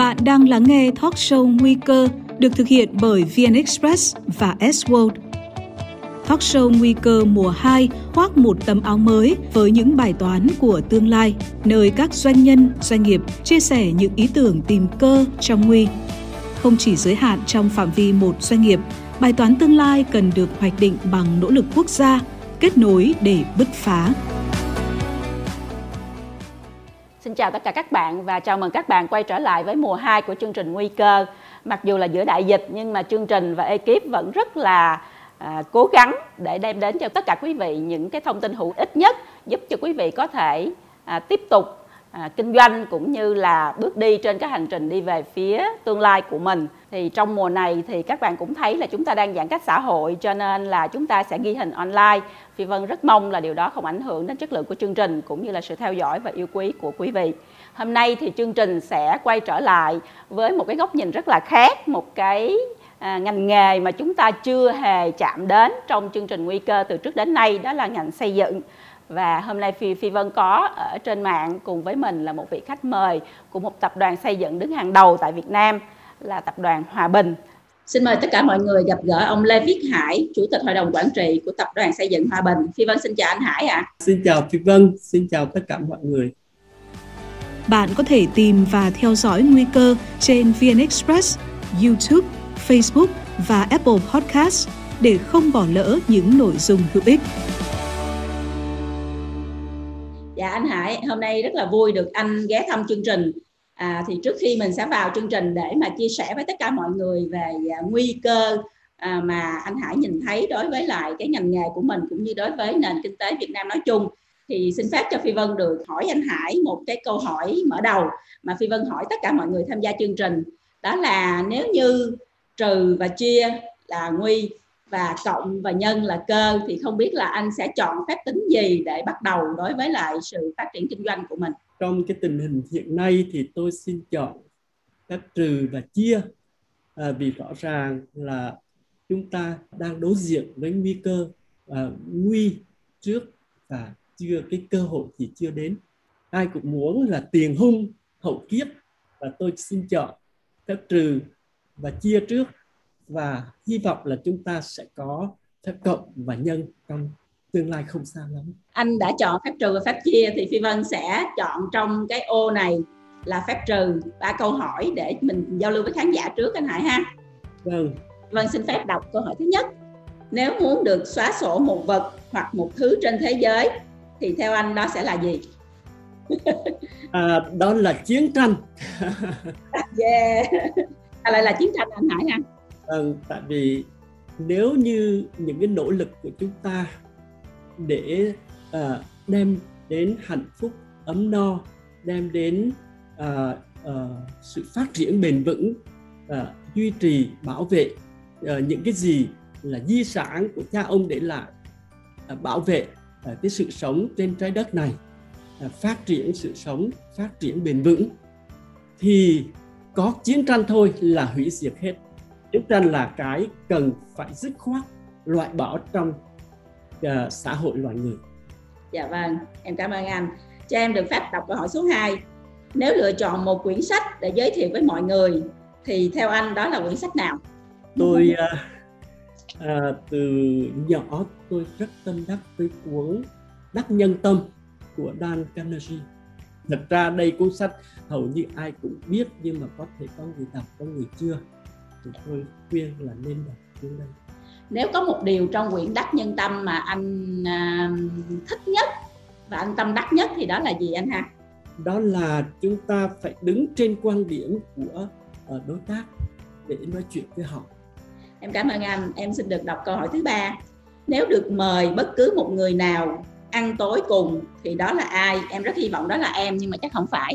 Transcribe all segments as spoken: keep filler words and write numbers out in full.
Bạn đang lắng nghe talk show Nguy cơ được thực hiện bởi vê en Express và S-World. Talk show Nguy cơ mùa hai khoác một tấm áo mới với những bài toán của tương lai, nơi các doanh nhân, doanh nghiệp chia sẻ những ý tưởng tìm cơ trong nguy. Không chỉ giới hạn trong phạm vi một doanh nghiệp, bài toán tương lai cần được hoạch định bằng nỗ lực quốc gia, kết nối để bứt phá. Xin chào tất cả các bạn và chào mừng các bạn quay trở lại với mùa hai của chương trình Nguy cơ. Mặc dù là giữa đại dịch nhưng mà chương trình và ekip vẫn rất là à, cố gắng để đem đến cho tất cả quý vị những cái thông tin hữu ích nhất, giúp cho quý vị có thể à, tiếp tục à, kinh doanh cũng như là bước đi trên cái hành trình đi về phía tương lai của mình. Thì trong mùa này thì các bạn cũng thấy là chúng ta đang giãn cách xã hội, cho nên là chúng ta sẽ ghi hình online. Phi Vân rất mong là điều đó không ảnh hưởng đến chất lượng của chương trình cũng như là sự theo dõi và yêu quý của quý vị. Hôm nay thì chương trình sẽ quay trở lại với một cái góc nhìn rất là khác, một cái à, ngành nghề mà chúng ta chưa hề chạm đến trong chương trình Nguy cơ từ trước đến nay, đó là ngành xây dựng. Và hôm nay Phi, Phi Vân có ở trên mạng cùng với mình là một vị khách mời của một tập đoàn xây dựng đứng hàng đầu tại Việt Nam là tập đoàn Hòa Bình. Xin mời tất cả mọi người gặp gỡ ông Lê Viết Hải, Chủ tịch Hội đồng Quản trị của tập đoàn xây dựng Hòa Bình. Phi Vân xin chào anh Hải ạ. À. Xin chào Phi Vân, xin chào tất cả mọi người. Bạn có thể tìm và theo dõi Nguy cơ trên vê en Express, YouTube, Facebook và Apple Podcast để không bỏ lỡ những nội dung hữu ích. Dạ anh Hải, hôm nay rất là vui được anh ghé thăm chương trình. À, thì trước khi mình sẽ vào chương trình để mà chia sẻ với tất cả mọi người về uh, nguy cơ uh, mà anh Hải nhìn thấy đối với lại cái ngành nghề của mình cũng như đối với nền kinh tế Việt Nam nói chung, thì xin phép cho Phi Vân được hỏi anh Hải một cái câu hỏi mở đầu mà Phi Vân hỏi tất cả mọi người tham gia chương trình, đó là nếu như trừ và chia là nguy và cộng và nhân là cơ, thì không biết là anh sẽ chọn phép tính gì để bắt đầu đối với lại sự phát triển kinh doanh của mình? Trong cái tình hình hiện nay thì tôi xin chọn các trừ và chia, à, vì rõ ràng là chúng ta đang đối diện với nguy cơ, à, nguy trước và chưa, cái cơ hội thì chưa đến. Ai cũng muốn là tiền hung hậu kiếp, và tôi xin chọn phép trừ và chia trước, và hy vọng là chúng ta sẽ có phép cộng và nhân trong tương lai không xa lắm. Anh đã chọn phép trừ và phép chia thì Phi Vân sẽ chọn trong cái ô này là phép trừ, ba câu hỏi để mình giao lưu với khán giả trước anh Hải ha. Vâng. Vâng, xin phép đọc câu hỏi thứ nhất. Nếu muốn được xóa sổ một vật hoặc một thứ trên thế giới thì theo anh đó sẽ là gì? À, đó là chiến tranh. Yeah. À, lại là chiến tranh anh Hải ha. Vâng, tại vì nếu như những cái nỗ lực của chúng ta để uh, đem đến hạnh phúc ấm no, đem đến uh, uh, sự phát triển bền vững, uh, duy trì, bảo vệ uh, những cái gì là di sản của cha ông để lại, uh, bảo vệ uh, cái sự sống trên trái đất này, uh, phát triển sự sống, phát triển bền vững, thì có chiến tranh thôi là hủy diệt hết. Chiến tranh là cái cần phải dứt khoát loại bỏ trong uh, xã hội loài người. Dạ vâng, em cảm ơn anh. Cho em được phép đọc câu hỏi số hai. Nếu lựa chọn một quyển sách để giới thiệu với mọi người thì theo anh đó là quyển sách nào? Tôi uh, uh, từ nhỏ tôi rất tâm đắc với cuốn Đắc Nhân Tâm của Dan Carnegie. Thật ra đây cuốn sách hầu như ai cũng biết, nhưng mà có thể có người đọc, có người chưa. Thì tôi khuyên là nên đọc cuốn đây. Nếu có một điều trong quyển Đắc Nhân Tâm mà anh à, thích nhất và anh tâm đắc nhất thì đó là gì anh ha? Đó là chúng ta phải đứng trên quan điểm của uh, đối tác để nói chuyện với họ. Em cảm ơn anh. Em xin được đọc câu hỏi thứ ba. Nếu được mời bất cứ một người nào ăn tối cùng thì đó là ai? Em rất hy vọng đó là em nhưng mà chắc không phải.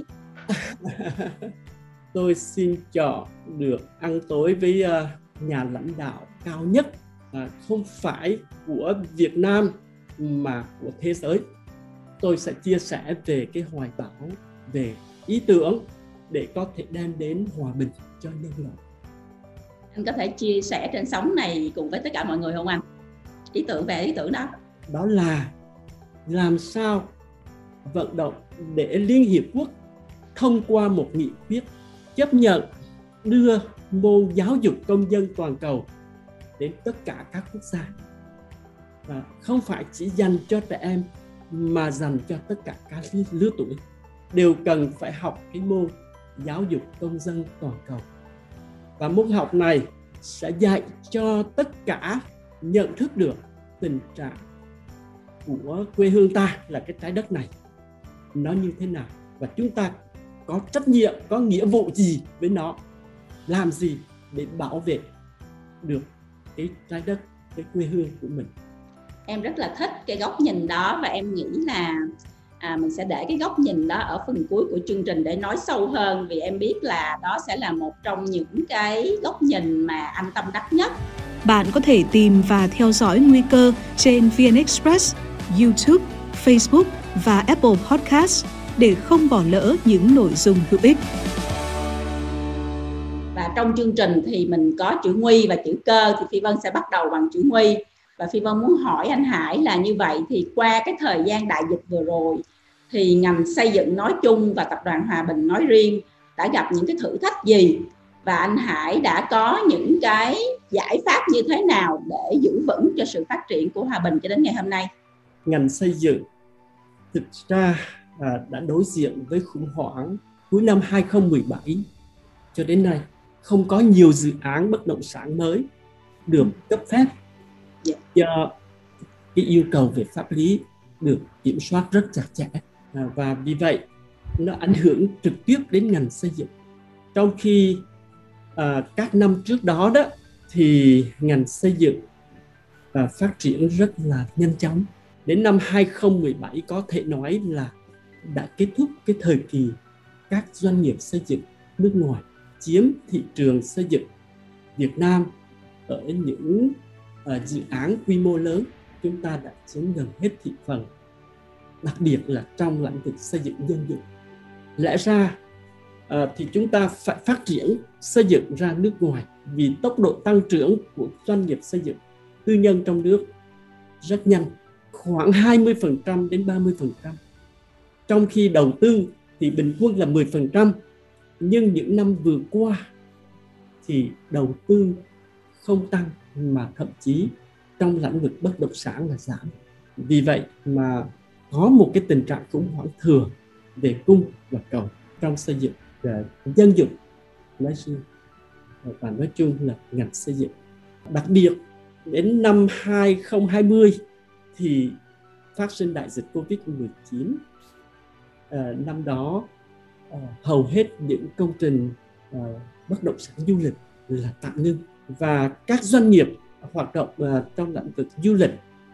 Tôi xin chọn được ăn tối với uh, nhà lãnh đạo cao nhất, uh, không phải của Việt Nam mà của thế giới. Tôi sẽ chia sẻ về cái hoài bão, về ý tưởng để có thể đem đến hòa bình cho nhân loại. Anh có thể chia sẻ trên sóng này cùng với tất cả mọi người không anh? Ý tưởng về ý tưởng đó. Đó là làm sao vận động để Liên Hiệp Quốc thông qua một nghị quyết chấp nhận đưa môn giáo dục công dân toàn cầu đến tất cả các quốc gia. Và không phải chỉ dành cho trẻ em mà dành cho tất cả các lứa tuổi đều cần phải học cái môn giáo dục công dân toàn cầu. Và môn học này sẽ dạy cho tất cả nhận thức được tình trạng của quê hương ta là cái trái đất này nó như thế nào, và chúng ta có trách nhiệm, có nghĩa vụ gì với nó, làm gì để bảo vệ được cái trái đất, cái quê hương của mình. Em rất là thích cái góc nhìn đó, và em nghĩ là à, mình sẽ để cái góc nhìn đó ở phần cuối của chương trình để nói sâu hơn, vì em biết là đó sẽ là một trong những cái góc nhìn mà anh tâm đắc nhất. Bạn có thể tìm và theo dõi Nguy cơ trên vê en Express, YouTube, Facebook và Apple Podcast để không bỏ lỡ những nội dung hữu ích. Và trong chương trình thì mình có chữ Nguy và chữ Cơ, thì Phi Vân sẽ bắt đầu bằng chữ Nguy. Và Phi Vân muốn hỏi anh Hải là như vậy thì qua cái thời gian đại dịch vừa rồi thì ngành xây dựng nói chung và Tập đoàn Hòa Bình nói riêng đã gặp những cái thử thách gì, và anh Hải đã có những cái giải pháp như thế nào để giữ vững cho sự phát triển của Hòa Bình cho đến ngày hôm nay? Ngành xây dựng thực ra à, đã đối diện với khủng hoảng cuối năm hai không một bảy cho đến nay. Không có nhiều dự án bất động sản mới được cấp phép do cái yêu cầu về pháp lý được kiểm soát rất chặt chẽ, à, và vì vậy nó ảnh hưởng trực tiếp đến ngành xây dựng. Trong khi à, các năm trước đó đó thì ngành xây dựng à, phát triển rất là nhanh chóng. Đến năm hai không một bảy có thể nói là đã kết thúc cái thời kỳ các doanh nghiệp xây dựng nước ngoài chiếm thị trường xây dựng Việt Nam ở những uh, dự án quy mô lớn. Chúng ta đã chiếm gần hết thị phần, đặc biệt là trong lĩnh vực xây dựng dân dụng. Lẽ ra uh, thì chúng ta phải phát triển xây dựng ra nước ngoài, vì tốc độ tăng trưởng của doanh nghiệp xây dựng tư nhân trong nước rất nhanh, khoảng hai mươi phần trăm đến ba mươi phần trăm. Trong khi đầu tư thì bình quân là mười phần trăm, nhưng những năm vừa qua thì đầu tư không tăng mà thậm chí trong lĩnh vực bất động sản là giảm. Vì vậy mà có một cái tình trạng khủng hoảng thừa về cung và cầu trong xây dựng dân dụng nói riêng và nói chung là ngành xây dựng. Đặc biệt đến năm hai không hai không thì phát sinh đại dịch covid mười chín. À, năm đó à, hầu hết những công trình à, bất động sản du lịch là tạm ngưng, và các doanh nghiệp hoạt động à, trong lĩnh vực du lịch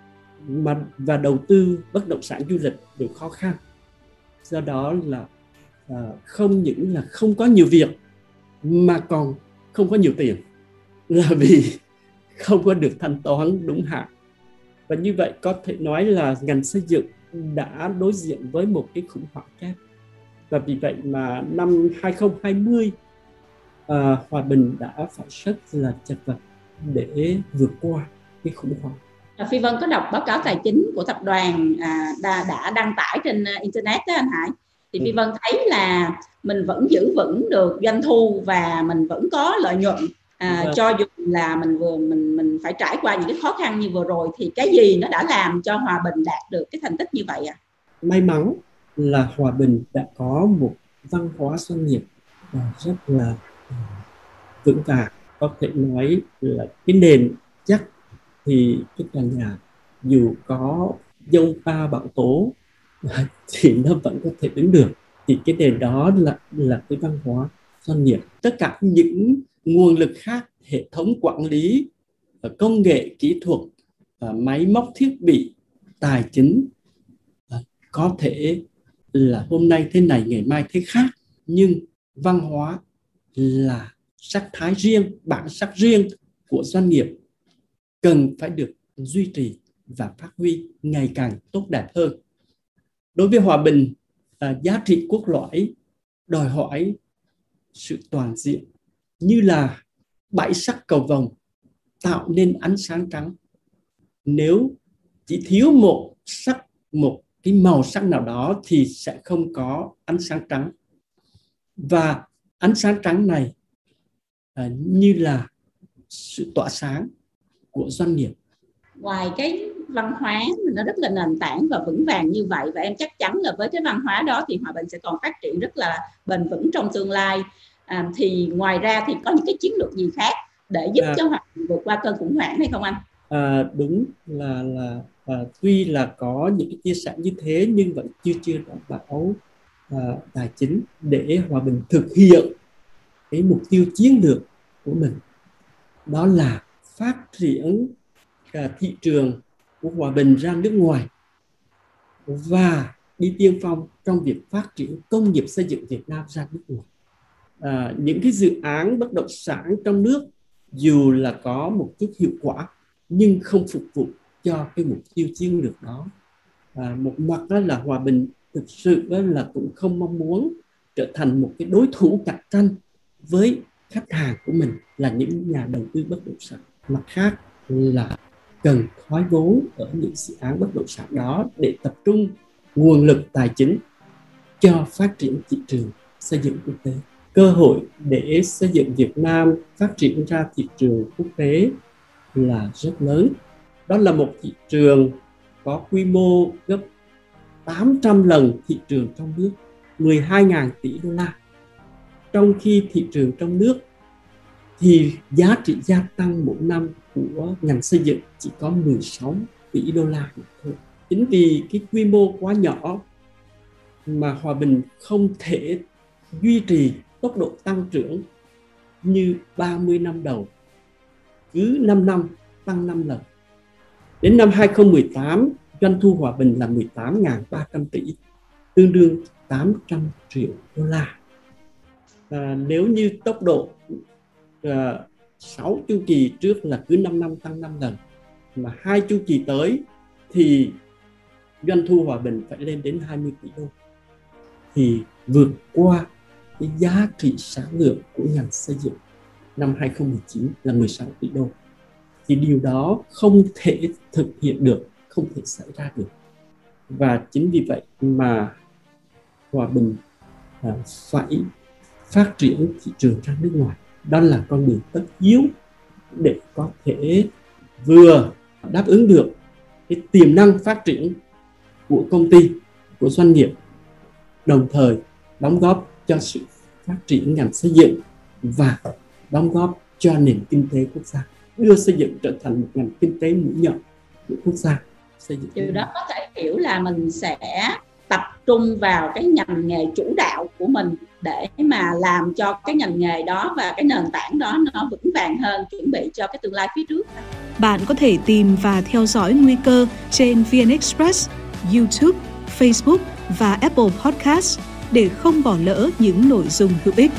mà và đầu tư bất động sản du lịch đều khó khăn. Do đó là à, không những là không có nhiều việc mà còn không có nhiều tiền, là vì không có được thanh toán đúng hạn. Và như vậy có thể nói là ngành xây dựng đã đối diện với một cái khủng hoảng kép. Và vì vậy mà năm hai không hai không à, Hòa Bình đã phải rất là chật vật để vượt qua cái khủng hoảng. Phi Vân có đọc báo cáo tài chính của tập đoàn à, đã, đã đăng tải trên internet đó anh Hải, thì Phi Vân thấy là mình vẫn giữ vững được doanh thu và mình vẫn có lợi nhuận. À, cho dù là mình vừa mình mình phải trải qua những cái khó khăn như vừa rồi, thì cái gì nó đã làm cho Hòa Bình đạt được cái thành tích như vậy ạ? À? May mắn là Hòa Bình đã có một văn hóa doanh nghiệp rất là vững vàng. Có thể nói là cái nền chắc thì cái tòa nhà dù có dông ba bão tố thì nó vẫn có thể đứng được. Thì cái nền đó là là cái văn hóa doanh nghiệp. Tất cả những nguồn lực khác, hệ thống quản lý, công nghệ, kỹ thuật, máy móc thiết bị, tài chính có thể là hôm nay thế này, ngày mai thế khác. Nhưng văn hóa là sắc thái riêng, bản sắc riêng của doanh nghiệp cần phải được duy trì và phát huy ngày càng tốt đẹp hơn. Đối với Hòa Bình, giá trị cốt lõi đòi hỏi sự toàn diện, như là bảy sắc cầu vồng tạo nên ánh sáng trắng. Nếu chỉ thiếu một sắc, một cái màu sắc nào đó thì sẽ không có ánh sáng trắng. Và ánh sáng trắng này à, như là sự tỏa sáng của doanh nghiệp. Ngoài cái văn hóa nó rất là nền tảng và vững vàng như vậy, và em chắc chắn là với cái văn hóa đó thì Hòa Bình sẽ còn phát triển rất là bền vững trong tương lai. À, thì ngoài ra thì có những cái chiến lược gì khác để giúp à, cho Hòa Bình vượt qua cơn khủng hoảng hay không anh? À, đúng là là à, tuy là có những cái chia sẻ như thế nhưng vẫn chưa chưa đảm bảo à, tài chính để Hòa Bình thực hiện cái mục tiêu chiến lược của mình, đó là phát triển à, thị trường của Hòa Bình ra nước ngoài và đi tiên phong trong việc phát triển công nghiệp xây dựng Việt Nam ra nước ngoài. À, những cái dự án bất động sản trong nước dù là có một chút hiệu quả nhưng không phục vụ cho cái mục tiêu chiến lược đó. À, một mặt đó là Hòa Bình thực sự đó là cũng không mong muốn trở thành một cái đối thủ cạnh tranh với khách hàng của mình là những nhà đầu tư bất động sản. Mặt khác là cần thoái vốn ở những dự án bất động sản đó để tập trung nguồn lực tài chính cho phát triển thị trường xây dựng quốc tế. Cơ hội để xây dựng Việt Nam phát triển ra thị trường quốc tế là rất lớn. Đó là một thị trường có quy mô gấp tám trăm lần thị trường trong nước, mười hai nghìn tỷ đô la. Trong khi thị trường trong nước thì giá trị gia tăng mỗi năm của ngành xây dựng chỉ có mười sáu tỷ đô la thôi. Chính vì cái quy mô quá nhỏ mà Hòa Bình không thể duy trì tốc độ tăng trưởng như ba mươi năm đầu, cứ năm năm tăng năm lần. Đến năm hai không một tám, doanh thu Hòa Bình là mười tám nghìn ba trăm tỷ, tương đương tám trăm triệu đô la. À, nếu như tốc độ à, sáu chu kỳ trước là cứ năm năm tăng năm lần, mà hai chu kỳ tới thì doanh thu Hòa Bình phải lên đến hai mươi tỷ đô, thì vượt qua cái giá trị sản lượng của ngành xây dựng năm hai không một chín là mười sáu tỷ đô. Thì điều đó không thể thực hiện được, không thể xảy ra được. Và chính vì vậy mà Hòa Bình à, phải phát triển thị trường ra nước ngoài. Đó là con đường tất yếu để có thể vừa đáp ứng được cái tiềm năng phát triển của công ty, của doanh nghiệp, đồng thời đóng góp cho sự phát triển ngành xây dựng và đóng góp cho nền kinh tế quốc gia, đưa xây dựng trở thành một ngành kinh tế mũi nhọn của quốc gia. Xây dựng điều đó có thể hiểu là mình sẽ tập trung vào cái ngành nghề chủ đạo của mình để mà làm cho cái ngành nghề đó và cái nền tảng đó nó vững vàng hơn, chuẩn bị cho cái tương lai phía trước. Bạn có thể tìm và theo dõi Nguy cơ trên vê en Express, YouTube, Facebook và Apple Podcast để không bỏ lỡ những nội dung hữu ích.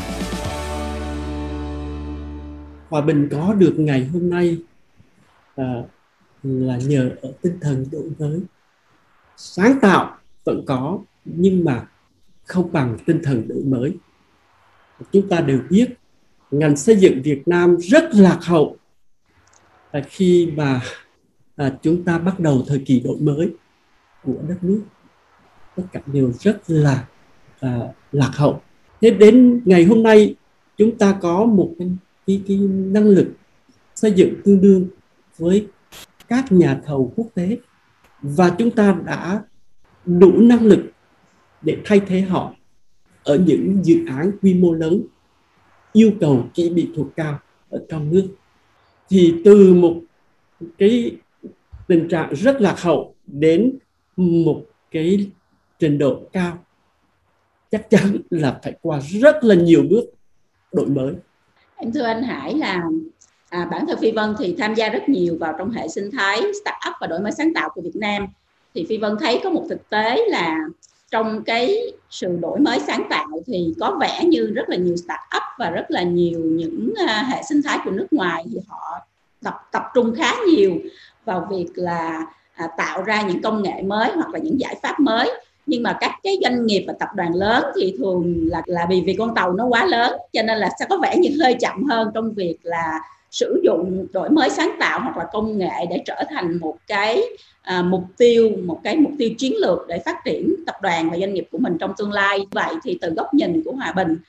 Hòa Bình có được ngày hôm nay à, là nhờ ở tinh thần đổi mới. Sáng tạo vẫn có, nhưng mà không bằng tinh thần đổi mới. Chúng ta đều biết ngành xây dựng Việt Nam rất lạc hậu à, khi mà à, chúng ta bắt đầu thời kỳ đổi mới của đất nước. Tất cả đều rất là à, lạc hậu. Thế đến ngày hôm nay chúng ta có một cái, cái, cái năng lực xây dựng tương đương với các nhà thầu quốc tế, và chúng ta đã đủ năng lực để thay thế họ ở những dự án quy mô lớn, yêu cầu kỹ bị thuật cao ở trong nước. Thì từ một cái tình trạng rất lạc hậu đến một cái trình độ cao, chắc chắn là phải qua rất là nhiều bước đổi mới. Em thưa anh Hải là à, bản thân Phi Vân thì tham gia rất nhiều vào trong hệ sinh thái startup và đổi mới sáng tạo của Việt Nam. Thì Phi Vân thấy có một thực tế là trong cái sự đổi mới sáng tạo thì có vẻ như rất là nhiều startup và rất là nhiều những uh, hệ sinh thái của nước ngoài thì họ tập tập trung khá nhiều vào việc là à, tạo ra những công nghệ mới hoặc là những giải pháp mới. Nhưng mà các cái doanh nghiệp và tập đoàn lớn thì thường là là vì vì con tàu nó quá lớn, cho nên là sẽ có vẻ như hơi chậm hơn trong việc là sử dụng đổi mới sáng tạo hoặc là công nghệ để trở thành một cái à, mục tiêu một cái mục tiêu chiến lược để phát triển tập đoàn và doanh nghiệp của mình trong tương lai. Vậy thì từ góc nhìn của Hòa Bình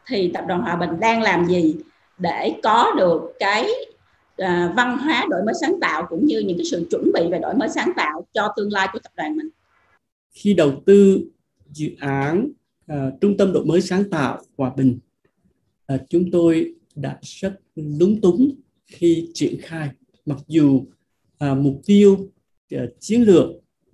thì Tập đoàn Hòa Bình đang làm gì để có được cái à, văn hóa đổi mới sáng tạo cũng như những cái sự chuẩn bị về đổi mới sáng tạo cho tương lai của tập đoàn mình? Khi đầu tư dự án à, Trung tâm đổi mới sáng tạo Hòa Bình, à, chúng tôi đã rất lúng túng khi triển khai, mặc dù à, mục tiêu à, chiến lược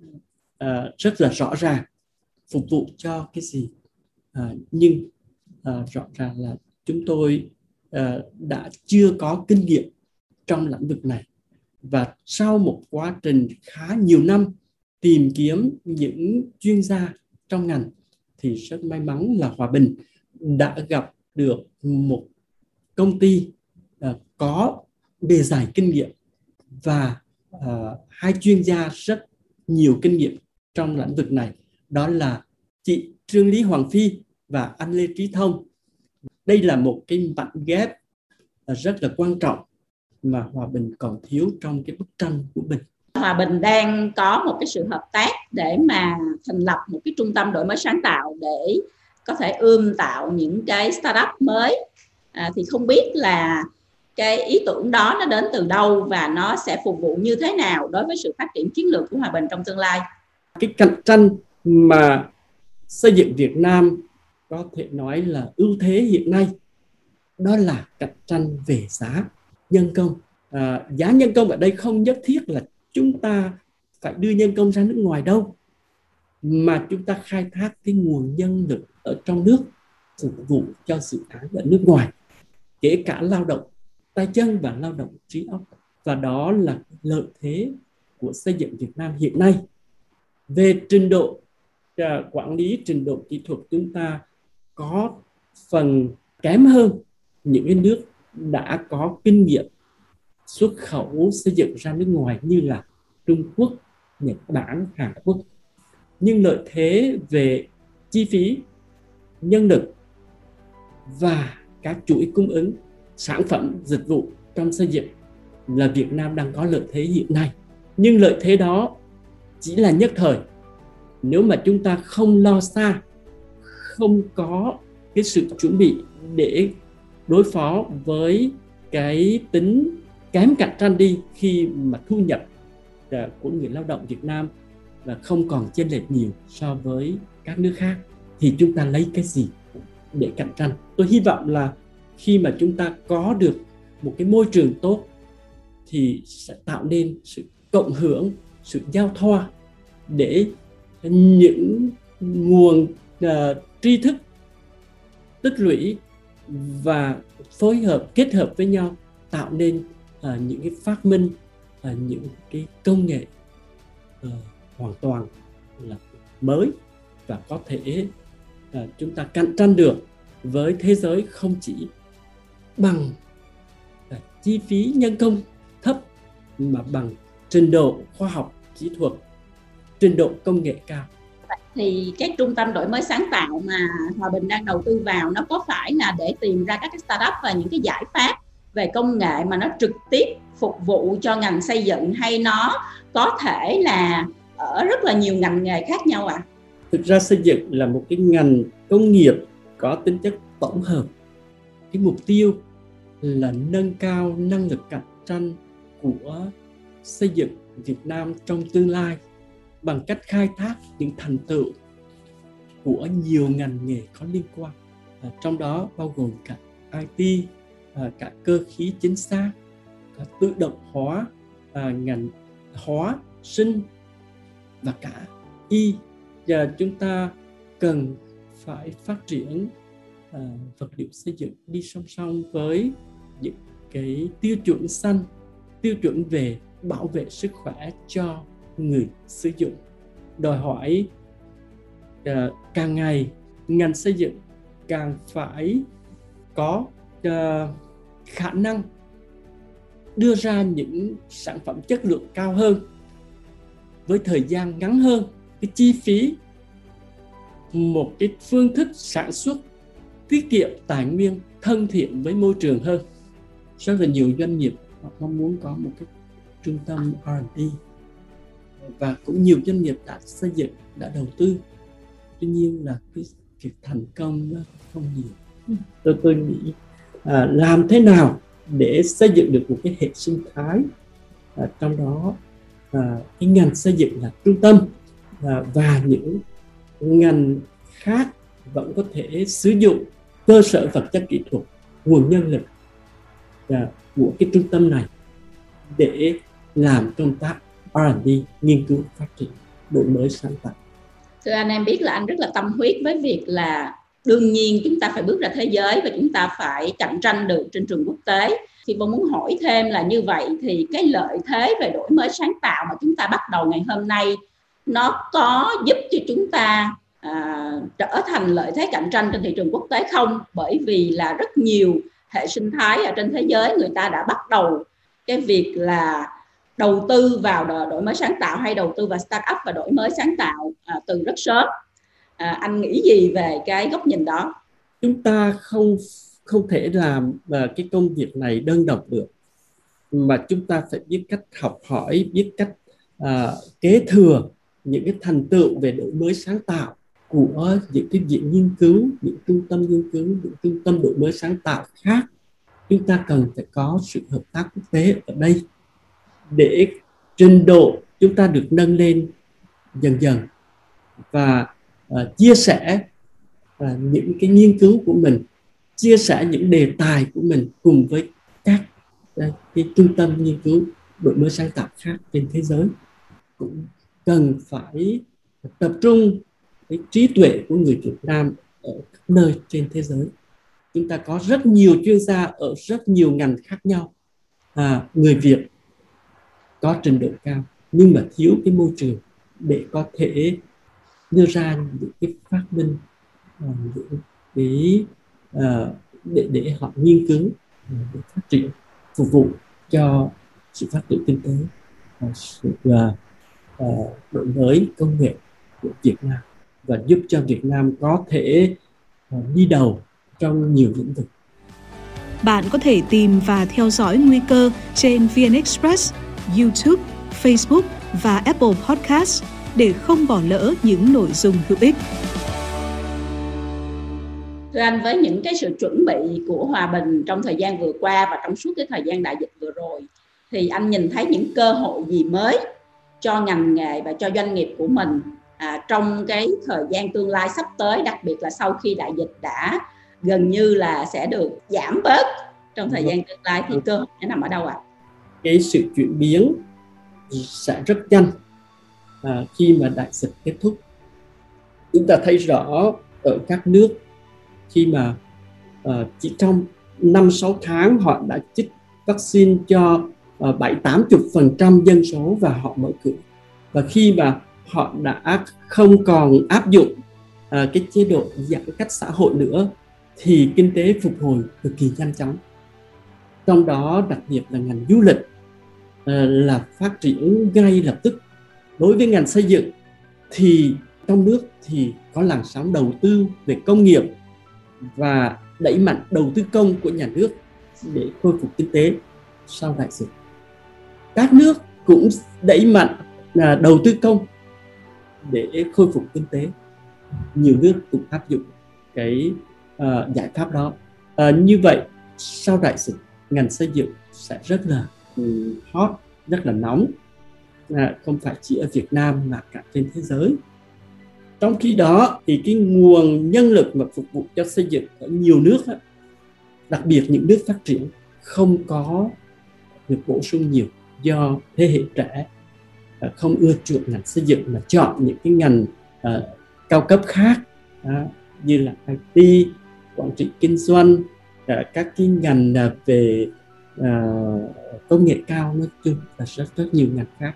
à, rất là rõ ràng, phục vụ cho cái gì, à, nhưng à, rõ ràng là chúng tôi à, đã chưa có kinh nghiệm trong lĩnh vực này. Và sau một quá trình khá nhiều năm tìm kiếm những chuyên gia trong ngành, thì rất may mắn là Hòa Bình đã gặp được một công ty uh, có bề dày kinh nghiệm và uh, hai chuyên gia rất nhiều kinh nghiệm trong lĩnh vực này, đó là chị Trương Lý Hoàng Phi và anh Lê Trí Thông. Đây là một cái mảnh ghép uh, rất là quan trọng mà Hòa Bình còn thiếu trong cái bức tranh của mình. Hòa Bình đang có một cái sự hợp tác để mà thành lập một cái trung tâm đổi mới sáng tạo để có thể ươm tạo những cái startup mới. À, thì không biết là cái ý tưởng đó nó đến từ đâu và nó sẽ phục vụ như thế nào đối với sự phát triển chiến lược của Hòa Bình trong tương lai? Cái cạnh tranh mà xây dựng Việt Nam có thể nói là ưu thế hiện nay, đó là cạnh tranh về giá nhân công. À, giá nhân công ở đây không nhất thiết là chúng ta phải đưa nhân công ra nước ngoài đâu, mà chúng ta khai thác cái nguồn nhân lực ở trong nước phục vụ cho dự án ở nước ngoài, kể cả lao động tay chân và lao động trí óc. Và đó là lợi thế của xây dựng Việt Nam hiện nay. Về trình độ uh, quản lý, trình độ kỹ thuật, chúng ta có phần kém hơn những cái nước đã có kinh nghiệm xuất khẩu xây dựng ra nước ngoài như là Trung Quốc, Nhật Bản, Hàn Quốc. Nhưng lợi thế về chi phí, nhân lực và các chuỗi cung ứng sản phẩm, dịch vụ trong xây dựng là Việt Nam đang có lợi thế hiện nay. Nhưng lợi thế đó chỉ là nhất thời. Nếu mà chúng ta không lo xa, không có cái sự chuẩn bị để đối phó với cái tính kém cạnh tranh đi khi mà thu nhập của người lao động Việt Nam là không còn chênh lệch nhiều so với các nước khác, thì chúng ta lấy cái gì để cạnh tranh? Tôi hy vọng là khi mà chúng ta có được một cái môi trường tốt thì sẽ tạo nên sự cộng hưởng, sự giao thoa để những nguồn uh, tri thức tích lũy và phối hợp, kết hợp với nhau tạo nên uh, những cái phát minh, uh, những cái công nghệ uh, hoàn toàn là mới và có thể uh, chúng ta cạnh tranh được với thế giới, không chỉ bằng uh, chi phí nhân công thấp mà bằng trình độ khoa học kỹ thuật, trình độ công nghệ cao. Thì cái trung tâm đổi mới sáng tạo mà Hòa Bình đang đầu tư vào, nó có phải là để tìm ra các cái startup và những cái giải pháp về công nghệ mà nó trực tiếp phục vụ cho ngành xây dựng, hay nó có thể là ở rất là nhiều ngành nghề khác nhau ạ? À? Thực ra xây dựng là một cái ngành công nghiệp có tính chất tổng hợp. Cái mục tiêu là nâng cao năng lực cạnh tranh của xây dựng Việt Nam trong tương lai bằng cách khai thác những thành tựu của nhiều ngành nghề có liên quan, à, trong đó bao gồm cả i tê, à, cả cơ khí chính xác, cả tự động hóa, à, ngành hóa, sinh và cả y. Và chúng ta cần phải phát triển à, vật liệu xây dựng đi song song với những cái tiêu chuẩn xanh, tiêu chuẩn về bảo vệ sức khỏe cho người sử dụng. Đòi hỏi uh, càng ngày ngành xây dựng càng phải có uh, khả năng đưa ra những sản phẩm chất lượng cao hơn với thời gian ngắn hơn, cái chi phí, một cái phương thức sản xuất tiết kiệm tài nguyên, thân thiện với môi trường hơn. Rất là nhiều doanh nghiệp họ mong muốn có một cái trung tâm R and D và cũng nhiều doanh nghiệp đã xây dựng, đã đầu tư. Tuy nhiên là cái việc thành công nó không nhiều. tôi tôi nghĩ à, làm thế nào để xây dựng được một cái hệ sinh thái, à, trong đó à, cái ngành xây dựng là trung tâm, à, và những ngành khác vẫn có thể sử dụng cơ sở vật chất kỹ thuật, nguồn nhân lực à, của cái trung tâm này để làm công tác R and D, nghiên cứu phát triển, đổi mới sáng tạo. Thưa anh, em biết là anh rất là tâm huyết với việc là đương nhiên chúng ta phải bước ra thế giới và chúng ta phải cạnh tranh được trên trường quốc tế. Thì tôi muốn hỏi thêm là như vậy thì cái lợi thế về đổi mới sáng tạo mà chúng ta bắt đầu ngày hôm nay nó có giúp cho chúng ta à, trở thành lợi thế cạnh tranh trên thị trường quốc tế không? Bởi vì là rất nhiều hệ sinh thái ở trên thế giới người ta đã bắt đầu cái việc là đầu tư vào đổi mới sáng tạo hay đầu tư vào start-up và đổi mới sáng tạo à, từ rất sớm. À, anh nghĩ gì về cái góc nhìn đó? Chúng ta không không thể làm uh, cái công việc này đơn độc được, mà chúng ta phải biết cách học hỏi, biết cách uh, kế thừa những cái thành tựu về đổi mới sáng tạo của những cái viện nghiên cứu, những trung tâm nghiên cứu, những trung tâm đổi mới sáng tạo khác. Chúng ta cần phải có sự hợp tác quốc tế ở đây để trình độ chúng ta được nâng lên dần dần, và uh, chia sẻ uh, những cái nghiên cứu của mình, chia sẻ những đề tài của mình cùng với các uh, cái trung tâm nghiên cứu đổi mới sáng tạo khác trên thế giới. Cũng cần phải tập trung cái trí tuệ của người Việt Nam ở các nơi trên thế giới. Chúng ta có rất nhiều chuyên gia ở rất nhiều ngành khác nhau. À, người Việt có trình độ cao nhưng mà thiếu cái môi trường để có thể đưa ra những cái phát minh, những cái uh, để để họ nghiên cứu, để phát triển, phục vụ cho sự phát triển kinh tế, uh, sự uh, uh, đổi mới công nghệ của Việt Nam, và giúp cho Việt Nam có thể uh, đi đầu trong nhiều lĩnh vực. Bạn có thể tìm và theo dõi Nguy cơ trên vê en Express, YouTube, Facebook và Apple Podcast để không bỏ lỡ những nội dung hữu ích. Thưa anh, với những cái sự chuẩn bị của Hòa Bình trong thời gian vừa qua và trong suốt cái thời gian đại dịch vừa rồi, thì anh nhìn thấy những cơ hội gì mới cho ngành nghề và cho doanh nghiệp của mình à, trong cái thời gian tương lai sắp tới, đặc biệt là sau khi đại dịch đã gần như là sẽ được giảm bớt trong thời gian tương lai, thì cơ hội nó nằm ở đâu ạ? À? Cái sự chuyển biến sẽ rất nhanh à, khi mà đại dịch kết thúc. Chúng ta thấy rõ ở các nước khi mà uh, chỉ trong năm sáu tháng họ đã chích vaccine cho uh, bảy tám mươi phần trăm dân số và họ mở cửa. Và khi mà họ đã không còn áp dụng uh, cái chế độ giãn cách xã hội nữa thì kinh tế phục hồi cực kỳ nhanh chóng. Trong đó đặc biệt là ngành du lịch uh, là phát triển ngay lập tức. Đối với ngành xây dựng thì trong nước thì có làn sóng đầu tư về công nghiệp và đẩy mạnh đầu tư công của nhà nước để khôi phục kinh tế sau đại dịch. Các nước cũng đẩy mạnh là đầu tư công để khôi phục kinh tế. Nhiều nước cũng áp dụng cái uh, giải pháp đó. Uh, như vậy sau đại dịch, ngành xây dựng sẽ rất là um, hot, rất là nóng, uh, không phải chỉ ở Việt Nam mà cả trên thế giới. Trong khi đó thì cái nguồn nhân lực mà phục vụ cho xây dựng ở nhiều nước, đặc biệt những nước phát triển, không có được bổ sung nhiều, do thế hệ trẻ không ưa chuộng ngành xây dựng mà chọn những cái ngành uh, cao cấp khác, uh, như là i tê, quản trị kinh doanh, uh, các cái ngành uh, về uh, công nghệ cao, nói chung là rất rất nhiều ngành khác.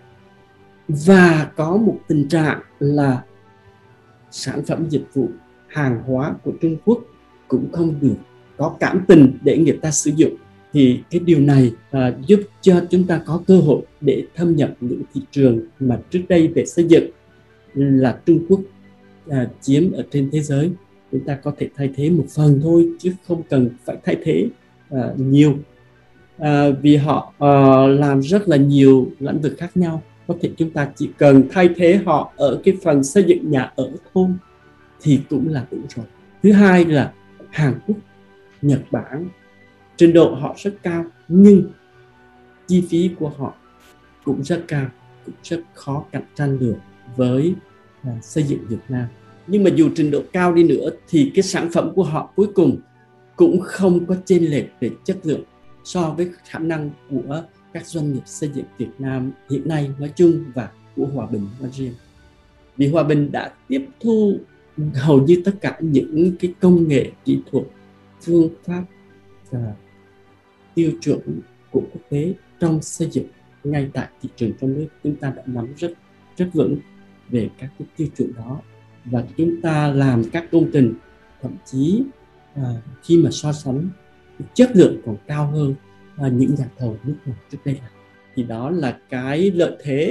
Và có một tình trạng là sản phẩm dịch vụ hàng hóa của Trung Quốc cũng không được có cảm tình để người ta sử dụng. Thì cái điều này à, giúp cho chúng ta có cơ hội để thâm nhập những thị trường mà trước đây về xây dựng là Trung Quốc à, chiếm ở trên thế giới. Chúng ta có thể thay thế một phần thôi chứ không cần phải thay thế à, nhiều, à, vì họ à, làm rất là nhiều lĩnh vực khác nhau. Có thể chúng ta chỉ cần thay thế họ ở cái phần xây dựng nhà ở thôi thì cũng là đủ rồi. Thứ hai là Hàn Quốc Nhật Bản, trình độ họ rất cao nhưng chi phí của họ cũng rất cao, cũng rất khó cạnh tranh được với à, xây dựng Việt Nam. Nhưng mà dù trình độ cao đi nữa thì cái sản phẩm của họ cuối cùng cũng không có chênh lệch về chất lượng so với khả năng của các doanh nghiệp xây dựng Việt Nam hiện nay nói chung và của Hòa Bình nói riêng. Vì Hòa Bình đã tiếp thu hầu như tất cả những cái công nghệ, kỹ thuật, phương pháp và tiêu chuẩn của quốc tế trong xây dựng ngay tại thị trường trong nước. Chúng ta đã nắm rất rất vững về các cái tiêu chuẩn đó và chúng ta làm các công trình thậm chí à, khi mà so sánh chất lượng còn cao hơn à, những nhà thầu nước ngoài trước đây. Thì đó là cái lợi thế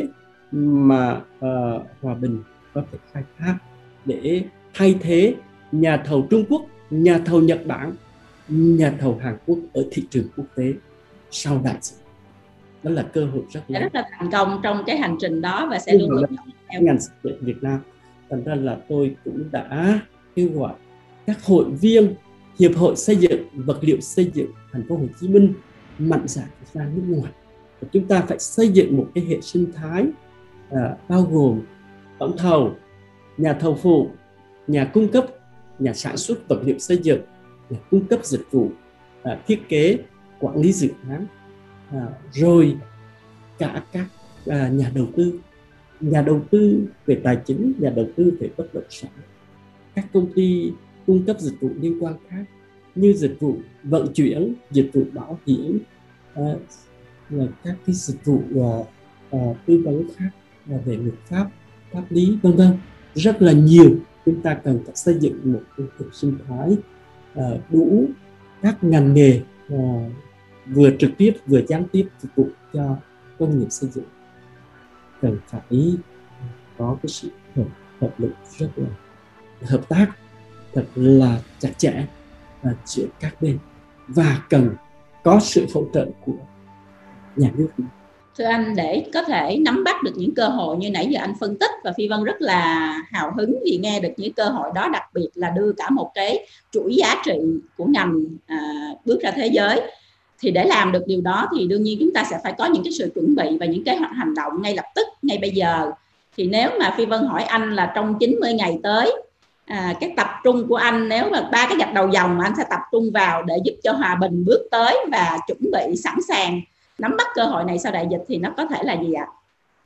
mà à, Hòa Bình có thể khai thác để thay thế nhà thầu Trung Quốc, nhà thầu Nhật Bản, nhà thầu Hàn Quốc ở thị trường quốc tế sau đại dịch. Đó là cơ hội rất lớn, rất là thành công trong cái hành trình đó và sẽ luôn luôn theo ngành xây dựng Việt Nam. Thành ra là tôi cũng đã kêu gọi các hội viên Hiệp hội Xây dựng Vật liệu Xây dựng Thành phố Hồ Chí Minh mạnh dạn ra nước ngoài. Và chúng ta phải xây dựng một cái hệ sinh thái à, bao gồm tổng thầu, nhà thầu phụ, nhà cung cấp, nhà sản xuất vật liệu xây dựng, nhà cung cấp dịch vụ, à, thiết kế, quản lý dự án, à, rồi cả các à, nhà đầu tư, nhà đầu tư về tài chính, nhà đầu tư về bất động sản, các công ty cung cấp dịch vụ liên quan khác như dịch vụ vận chuyển, dịch vụ bảo hiểm, à, là các cái dịch vụ à, à, tư vấn khác à, về luật pháp, pháp lý vân vân, rất là nhiều. Chúng ta cần phải xây dựng một cái hệ sinh thái à, đủ các ngành nghề à, vừa trực tiếp vừa gián tiếp phục vụ cho công nghiệp xây dựng. Cần phải có cái sự hợp, hợp lực rất là hợp tác thật là chặt chẽ à, giữa các bên và cần có sự hỗ trợ của nhà nước. Thưa anh, để có thể nắm bắt được những cơ hội như nãy giờ anh phân tích, và Phi Vân rất là hào hứng vì nghe được những cơ hội đó, đặc biệt là đưa cả một cái chuỗi giá trị của ngành à, bước ra thế giới. Thì để làm được điều đó thì đương nhiên chúng ta sẽ phải có những cái sự chuẩn bị và những kế hoạch hành động ngay lập tức, ngay bây giờ. Thì nếu mà Phi Vân hỏi anh là trong chín mươi ngày tới, à, cái tập trung của anh, nếu mà ba cái gạch đầu dòng mà anh sẽ tập trung vào để giúp cho Hòa Bình bước tới và chuẩn bị sẵn sàng nắm bắt cơ hội này sau đại dịch thì nó có thể là gì ạ?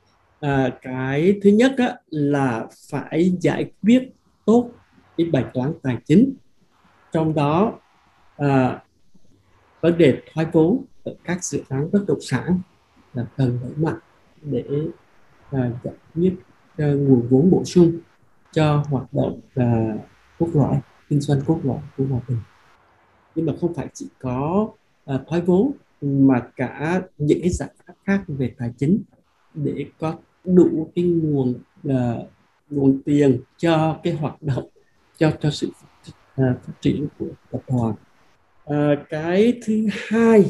À, cái thứ nhất á, là phải giải quyết tốt cái bài toán tài chính, trong đó à, vấn đề thoái vốn ở các dự án bất động sản là cần đẩy mạnh để à, giải quyết à, nguồn vốn bổ sung cho hoạt động à, cốt lõi, kinh doanh cốt lõi của Hòa Bình. Nhưng mà không phải chỉ có à, thoái vốn mà cả những cái giải pháp khác về tài chính để có đủ cái nguồn uh, nguồn tiền cho cái hoạt động, cho cho sự uh, phát triển của tập đoàn. Uh, cái thứ hai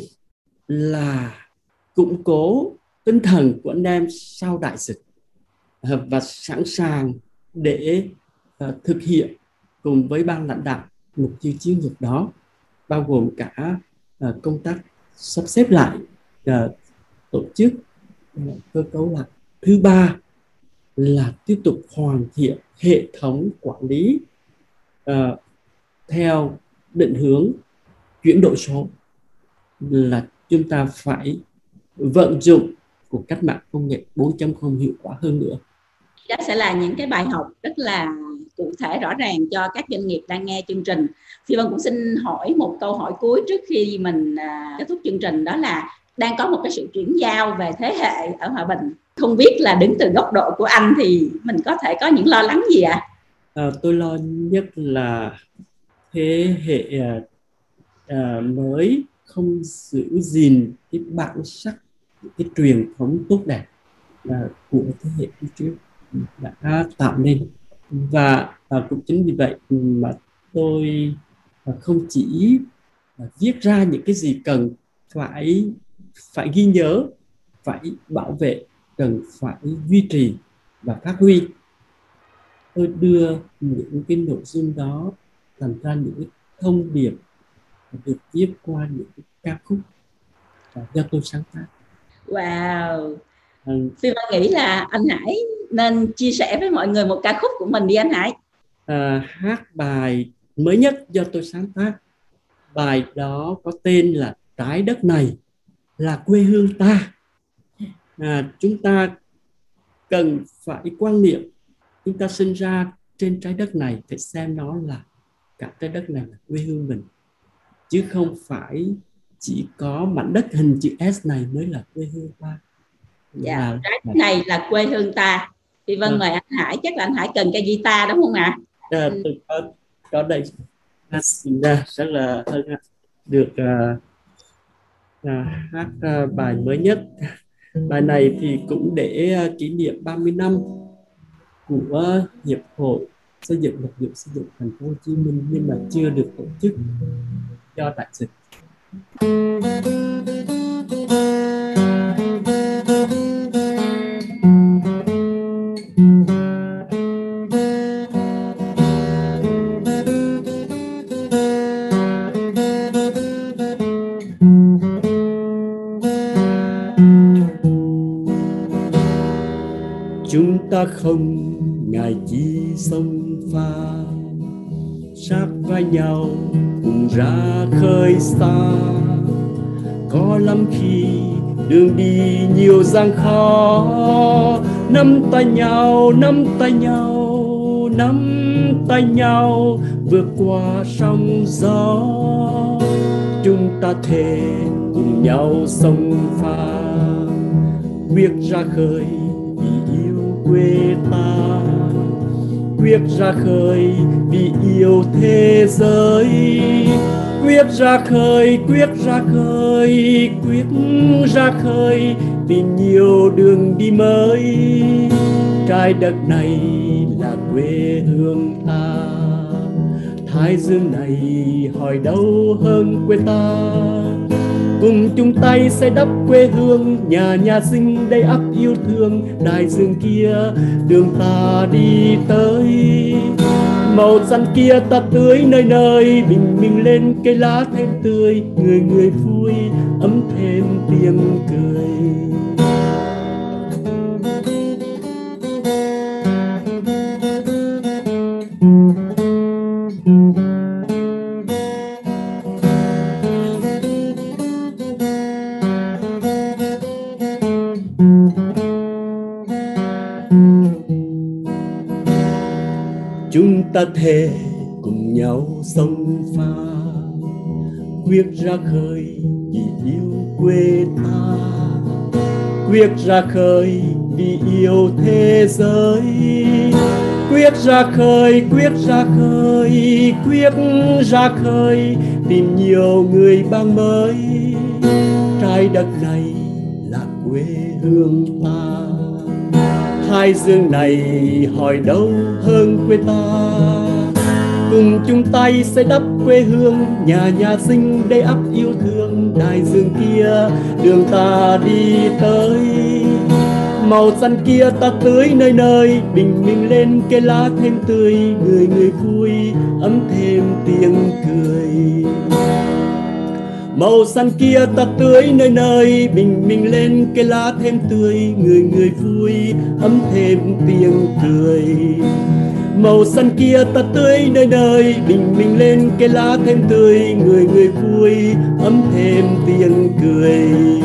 là củng cố tinh thần của anh em sau đại dịch uh, và sẵn sàng để uh, thực hiện cùng với ban lãnh đạo mục tiêu chiến lược đó, bao gồm cả uh, công tác sắp xếp lại uh, tổ chức, uh, cơ cấu lại. Thứ ba là tiếp tục hoàn thiện hệ thống quản lý uh, theo định hướng chuyển đổi số, là chúng ta phải vận dụng của cách mạng công nghệ bốn chấm không hiệu quả hơn nữa. Đó sẽ là những cái bài học rất là cụ thể rõ ràng cho các doanh nghiệp đang nghe chương trình. Phi Vân cũng xin hỏi một câu hỏi cuối trước khi mình uh, kết thúc chương trình, đó là đang có một cái sự chuyển giao về thế hệ ở Hòa Bình. Không biết là đứng từ góc độ của anh thì mình có thể có những lo lắng gì ạ? À? À, tôi lo nhất là thế hệ à, mới không giữ gìn cái bản sắc, cái truyền thống tốt đẹp à, của thế hệ đi trước đã tạo nên. Và à, cũng chính vì vậy mà tôi à, không chỉ à, viết ra những cái gì cần phải phải ghi nhớ, phải bảo vệ, cần phải duy trì và phát huy. Tôi đưa những cái nội dung đó thành ra những thông điệp được viết qua những cái ca khúc do tôi sáng tác. Wow. Ừ. Phi Vân nghĩ là anh Hải nên chia sẻ với mọi người một ca khúc của mình đi anh Hải. À, hát bài mới nhất do tôi sáng tác. Bài đó có tên là Trái đất này là quê hương ta. À, chúng ta cần phải quan niệm chúng ta sinh ra trên trái đất này phải xem nó là cả trái đất này là quê hương mình, chứ không phải chỉ có mảnh đất hình chữ S này mới là quê hương ta. Dạ, là, trái đất này là quê hương ta. Phi Vân à. mời anh Hải, chắc là anh Hải cần cây guitar đúng không ạ? À, tôi có, có đây ra rất là được uh, uh, hát uh, bài mới nhất. Bài này thì cũng để uh, kỷ niệm ba mươi năm của Hiệp hội Xây dựng Vật dụng Xây dựng Thành phố Hồ Chí Minh, nhưng mà chưa được tổ chức do đại dịch. Chúng ta không ngại chi sông pha, sát vai nhau cùng ra khơi xa. Có lắm khi đường đi nhiều gian khó, nắm tay nhau, nắm tay nhau, nắm tay nhau vượt qua sóng gió. Chúng ta thề cùng nhau sông pha, quyết ra khơi vì yêu quê ta, quyết ra khơi vì yêu thế giới, quyết ra khơi, quyết ra khơi, quyết ra khơi tìm nhiều đường đi mới. Trái đất này là quê hương ta, thái dương này hỏi đâu hơn quê ta. Cùng chung tay xây đắp quê hương, nhà nhà xinh đầy ắp yêu thương. Đại dương kia đường ta đi tới, màu xanh kia ta tưới nơi nơi. Bình minh lên cây lá thêm tươi, người người vui ấm thêm tiếng cười. Chúng ta thề cùng nhau sông pha, quyết ra khơi vì yêu quê ta, quyết ra khơi vì yêu thế giới, quyết ra khơi, quyết ra khơi, quyết ra khơi tìm nhiều người bang mới. Trái đất này là quê hương ta, hai dương này hỏi đâu hơn quê ta. Cùng chung tay xây đắp quê hương, nhà nhà xinh đầy ắp yêu thương. Đại dương kia đường ta đi tới, màu xanh kia ta tưới nơi nơi. Bình minh lên cây lá thêm tươi, người người vui ấm thêm tiếng cười. Màu xanh kia ta tưới nơi nơi, bình minh lên cây lá thêm tươi, người người vui ấm thêm tiếng cười. Màu xanh kia ta tưới nơi nơi, bình minh lên cây lá thêm tươi, người người vui ấm thêm tiếng cười.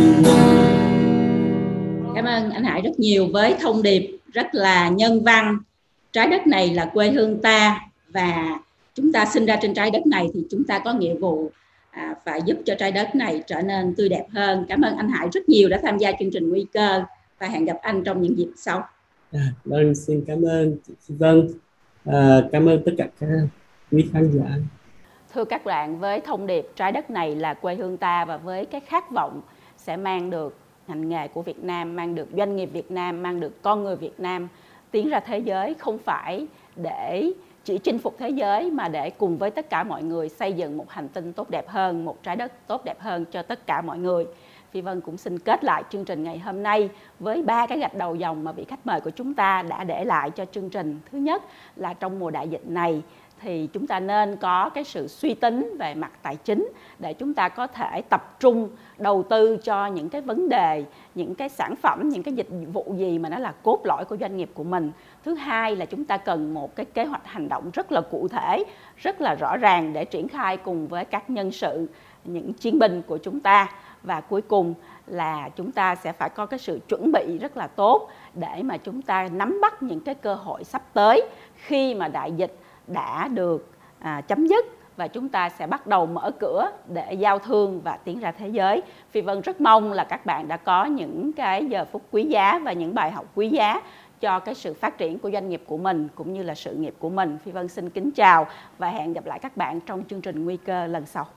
Cảm ơn anh Hải rất nhiều với thông điệp rất là nhân văn. Trái đất này là quê hương ta, và chúng ta sinh ra trên trái đất này thì chúng ta có nghĩa vụ À, phải giúp cho trái đất này trở nên tươi đẹp hơn. Cảm ơn anh Hải rất nhiều đã tham gia chương trình Nguy Cơ, và hẹn gặp anh trong những dịp sau. À, vâng, xin cảm ơn chị Vân, à, cảm ơn tất cả các quý khán giả. Thưa các bạn, với thông điệp trái đất này là quê hương ta, và với cái khát vọng sẽ mang được ngành nghề của Việt Nam, mang được doanh nghiệp Việt Nam, mang được con người Việt Nam tiến ra thế giới, không phải để chỉ chinh phục thế giới, mà để cùng với tất cả mọi người xây dựng một hành tinh tốt đẹp hơn, một trái đất tốt đẹp hơn cho tất cả mọi người. Phi Vân cũng xin kết lại chương trình ngày hôm nay với ba cái gạch đầu dòng mà vị khách mời của chúng ta đã để lại cho chương trình. Thứ nhất là trong mùa đại dịch này thì chúng ta nên có cái sự suy tính về mặt tài chính để chúng ta có thể tập trung đầu tư cho những cái vấn đề, những cái sản phẩm, những cái dịch vụ gì mà nó là cốt lõi của doanh nghiệp của mình. Thứ hai là chúng ta cần một cái kế hoạch hành động rất là cụ thể, rất là rõ ràng để triển khai cùng với các nhân sự, những chiến binh của chúng ta. Và cuối cùng là chúng ta sẽ phải có cái sự chuẩn bị rất là tốt để mà chúng ta nắm bắt những cái cơ hội sắp tới khi mà đại dịch đã được à, chấm dứt và chúng ta sẽ bắt đầu mở cửa để giao thương và tiến ra thế giới. Phi Vân rất mong là các bạn đã có những cái giờ phút quý giá và những bài học quý giá cho cái sự phát triển của doanh nghiệp của mình cũng như là sự nghiệp của mình. Phi Vân xin kính chào và hẹn gặp lại các bạn trong chương trình Nguy cơ lần sau.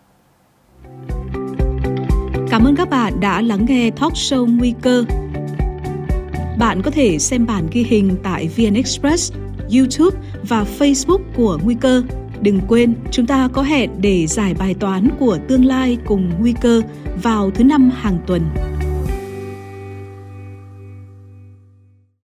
Cảm ơn các bạn đã lắng nghe Talk Show Nguy cơ. Bạn có thể xem bản ghi hình tại vê en Express, YouTube và Facebook của Nguy cơ. Đừng quên, chúng ta có hẹn để giải bài toán của tương lai cùng Nguy cơ vào thứ năm hàng tuần.